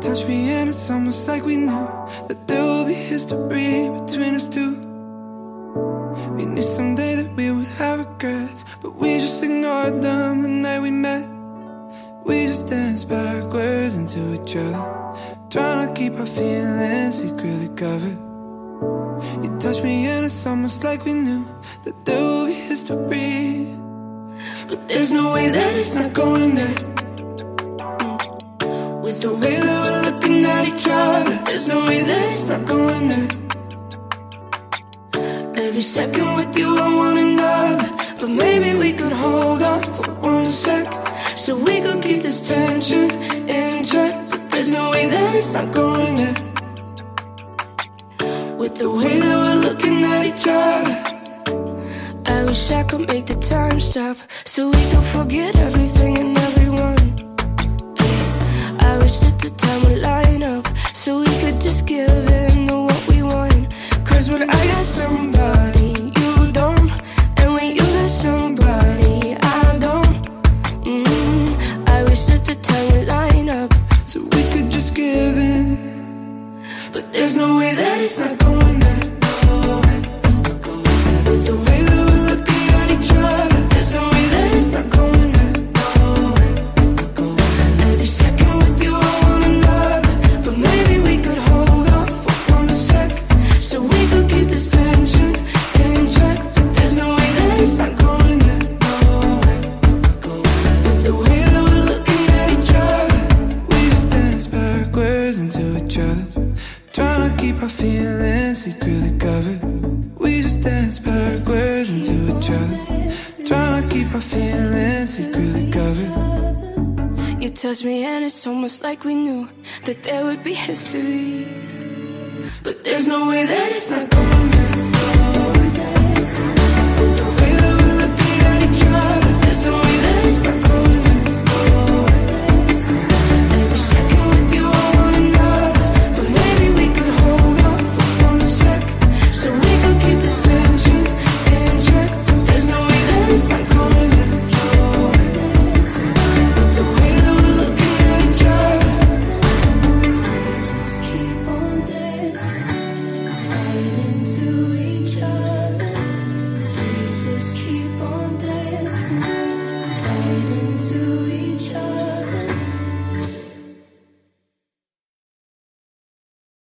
touch me and it's almost like we knew that there will be history between us two. We knew someday that we would have regrets, but we just ignored them the night we met. We just danced backwards into each other, trying to keep our feelings secretly covered. You touch me and it's almost like we knew that there will be history, but there's no way that it's not going there. With the way that we're looking at each other, there's no way that it's not going there. Every second with you I want another, but maybe we could hold off for 1 sec, so we could keep this tension in check. But there's no way that it's not going there. With the way that we're looking at each other, I wish I could make the time stop, so we could forget everything and everyone. I wish that the time would line up, so we could just give in to what we want. Cause when I got somebody, you don't, and when you got somebody, I don't. I wish that the time would line up, so we could just give in. But there's no way that it's not going there. With the way that we're looking at each other, there's no way that it's not going there. Every second with you I want another, but maybe we could hold off for 1 sec, so we could keep this tension in check. But there's no way that it's not going there. With the way that we're looking at each other, we just dance backwards into each other, trying to keep our feelings secretly covered. We just dance backwards into each other, trying to keep our feelings secretly covered. You touch me and it's almost like we knew that there would be history, but there's no way that it's not going.